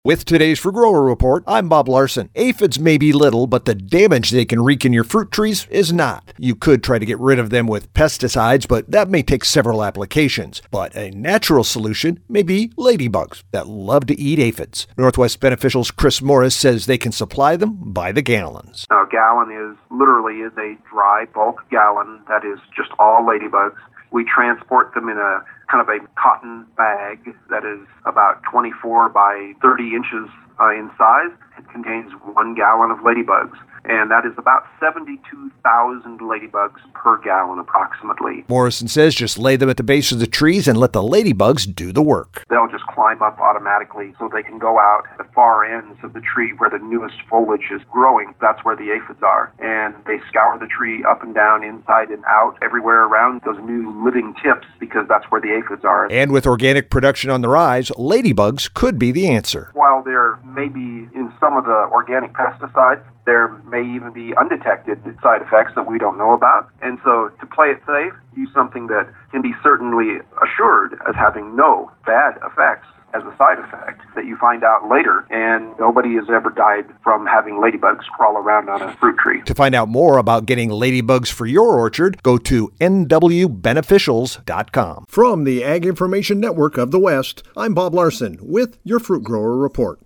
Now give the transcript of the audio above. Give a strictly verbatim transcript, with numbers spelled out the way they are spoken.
With today's Fruit Grower Report, I'm Bob Larson. Aphids may be little, but the damage they can wreak in your fruit trees is not. You could try to get rid of them with pesticides, but that may take several applications. But a natural solution may be ladybugs that love to eat aphids. Northwest Beneficial's Chris Morris says they can supply them by the gallons. A gallon is literally is a dry bulk gallon that is just all ladybugs. We transport them in a kind of a cotton bag that is about twenty-four by thirty inches uh, in size. It contains one gallon of ladybugs, and that is about seventy-two thousand ladybugs per gallon approximately. Morrison says just lay them at the base of the trees and let the ladybugs do the work. They'll just climb up automatically so they can go out at the far ends of the tree where the newest foliage is growing. That's where the aphids are. And they scour the tree up and down, inside and out, everywhere around those new living tips because that's where the aphids are. And with organic production on the rise, ladybugs could be the answer. While there may be in some of the organic pesticides, there may even be undetected side effects that we don't know about. And so to play it safe, use something that can be certainly assured as having no bad effects as a side effect that you find out later, and nobody has ever died from having ladybugs crawl around on a fruit tree. To find out more about getting ladybugs for your orchard, go to N W beneficials dot com. From the Ag Information Network of the West, I'm Bob Larson with your Fruit Grower Report.